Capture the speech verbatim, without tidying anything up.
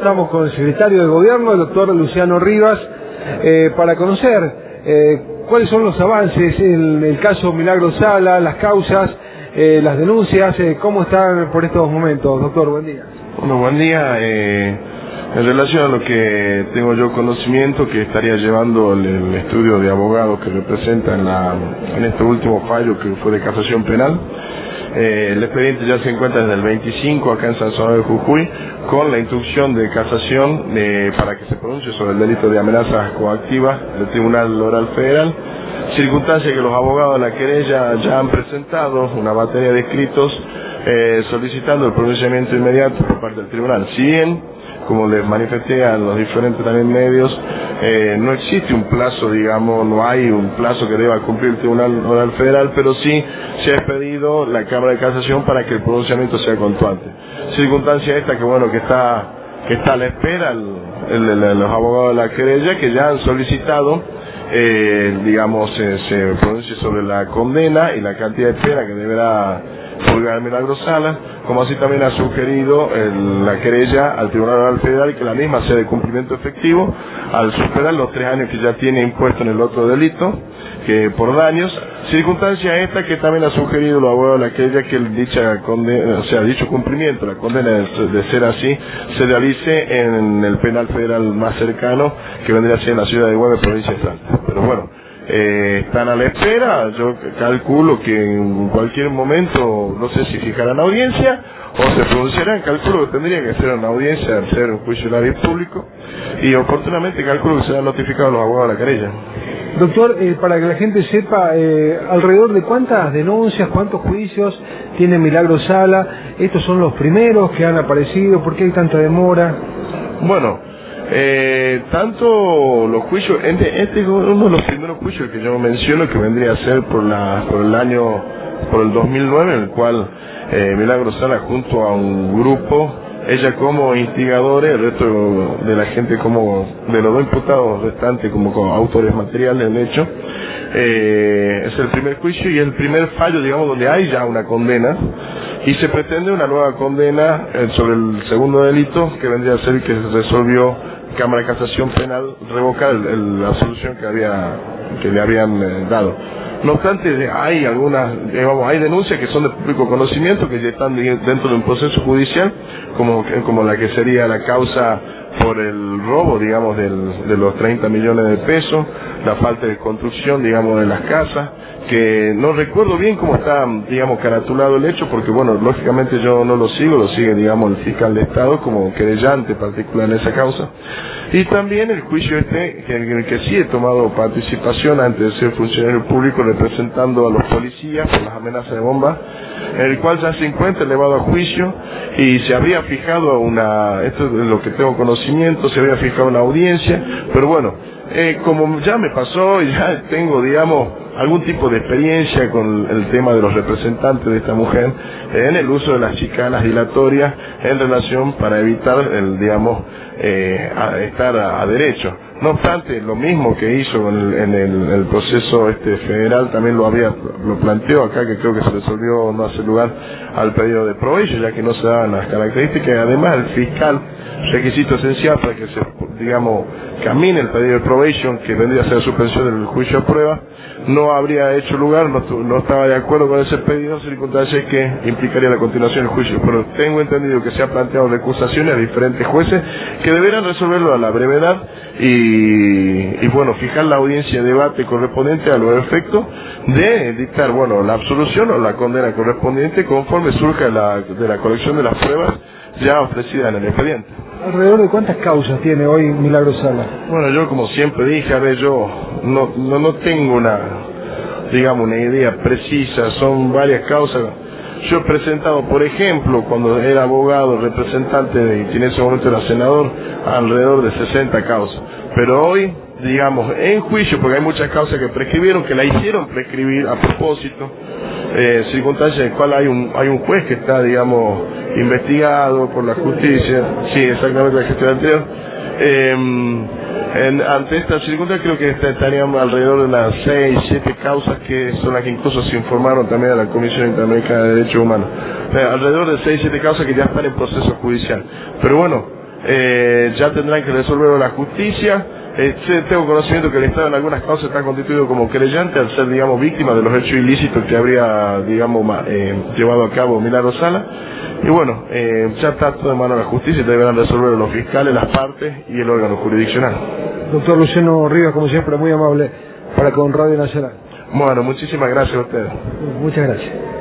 estamos con el secretario de Gobierno, el doctor Luciano Rivas, eh, para conocer eh, cuáles son los avances en el caso Milagro Sala, las causas, eh, las denuncias, eh, cómo están por estos momentos. Doctor, buen día. Bueno, buen día. Eh, en relación a lo que tengo yo conocimiento, que estaría llevando el, el estudio de abogados que representa en, la, en este último fallo que fue de casación penal, eh, el expediente ya se encuentra desde el veinticinco acá en San Salvador de Jujuy, con la instrucción de casación eh, para que se pronuncie sobre el delito de amenazas coactivas del Tribunal Oral Federal, circunstancia que los abogados de la querella ya han presentado una batería de escritos eh, solicitando el pronunciamiento inmediato por parte del tribunal. Si bien, como les manifesté a los diferentes también medios, eh, no existe un plazo, digamos, no hay un plazo que deba cumplir el Tribunal Oral Federal, pero sí se ha pedido la Cámara de Casación para que el pronunciamiento sea constante. Circunstancia esta que, bueno, que está que está a la espera el, el, el, los abogados de la querella, que ya han solicitado, eh, digamos, eh, se pronuncie sobre la condena y la cantidad de pena que deberá purgar Milagro Sala, como así también ha sugerido el, la querella al Tribunal Oral Federal que la misma sea de cumplimiento efectivo al superar los tres años que ya tiene impuesto en el otro delito, que por daños. Circunstancia esta que también ha sugerido los abogados de la querella que el, dicha condena, o sea, dicho cumplimiento, la condena de, de ser así, se realice en el penal federal más cercano, que vendría a ser en la ciudad de Güemes, provincia de Salta. Pero bueno, Eh, están a la espera. Yo calculo que en cualquier momento, no sé si fijarán audiencia o se pronunciarán. Calculo que tendría que ser una audiencia, ser un juicio oral y público, y oportunamente calculo que serán notificados los abogados de la querella. Doctor, eh, para que la gente sepa, eh, alrededor de cuántas denuncias, cuántos juicios tiene Milagro Sala. Estos son los primeros que han aparecido. ¿Por qué hay tanta demora? Bueno, Eh, tanto los juicios, este, este es uno de los primeros juicios que yo menciono, que vendría a ser por la por el año, por el dos mil nueve, en el cual eh, Milagro Sala, junto a un grupo, ella como instigadora, el resto de la gente como, de los dos imputados restantes como, como autores materiales del hecho, eh, es el primer juicio y el primer fallo, digamos, donde hay ya una condena, y se pretende una nueva condena eh, sobre el segundo delito, que vendría a ser que se resolvió Cámara de Casación Penal revocar el, el, la solución que había que le habían eh, dado. No obstante, hay algunas, digamos, hay denuncias que son de público conocimiento, que ya están dentro de un proceso judicial, como, como la que sería la causa por el robo, digamos, del, de los treinta millones de pesos, la falta de construcción, digamos, de las casas, que no recuerdo bien cómo está, digamos, caratulado el hecho, porque, bueno, lógicamente yo no lo sigo, lo sigue, digamos, el fiscal de Estado como querellante particular en esa causa. Y también el juicio este, que, en el que sí he tomado participación antes de ser funcionario público, representando a los policías por las amenazas de bomba, en el cual ya se encuentra elevado a juicio, y se había fijado una, esto es lo que tengo conocimiento, se había fijado una audiencia, pero bueno, eh, como ya me pasó y ya tengo, digamos, algún tipo de experiencia con el tema de los representantes de esta mujer, eh, en el uso de las chicanas dilatorias en relación para evitar el, digamos, eh, a estar a, a derecho. No obstante, lo mismo que hizo en el, en el, el proceso este federal, también lo había, lo planteó acá, que creo que se resolvió no hacer lugar al pedido de probation, ya que no se daban las características. Además, el fiscal, requisito esencial para que se, digamos, camine el pedido de probation, que vendría a ser suspensión del juicio a prueba, no habría hecho lugar, no, no estaba de acuerdo con ese pedido, circunstancias que implicaría la continuación del juicio. Pero tengo entendido que se han planteado recusaciones a diferentes jueces que deberán resolverlo a la brevedad y, y bueno, fijar la audiencia de debate correspondiente a los efectos de dictar, bueno, la absolución o la condena correspondiente conforme surja la, de la colección de las pruebas ya ofrecidas en el expediente. ¿Alrededor de cuántas causas tiene hoy Milagro Sala? Bueno, yo como siempre dije, a ver, yo no, no, no tengo una, digamos, una idea precisa, son varias causas. Yo he presentado, por ejemplo, cuando era abogado, representante de, y en ese momento era senador, alrededor de sesenta causas. Pero hoy, digamos, en juicio, porque hay muchas causas que prescribieron, que la hicieron prescribir a propósito, eh, circunstancias en las cuales hay un, hay un juez que está, digamos, investigado por la justicia, sí, exactamente la gestión anterior. Eh, en, ante esta circunstancia creo que estaríamos alrededor de unas seis, siete causas que son las que incluso se informaron también a la Comisión Interamericana de Derechos Humanos. Eh, alrededor de seis, siete causas que ya están en proceso judicial. Pero bueno, eh, ya tendrán que resolverlo la justicia. Eh, tengo conocimiento que el Estado en algunas causas está constituido como creyente al ser, digamos, víctima de los hechos ilícitos que habría, digamos, eh, llevado a cabo Milagro Sala. Y bueno, eh, ya está todo en mano de la justicia y deberán resolverlo los fiscales, las partes y el órgano jurisdiccional. Doctor Luciano Rivas, como siempre, muy amable para con Radio Nacional. Bueno, muchísimas gracias a ustedes. Muchas gracias.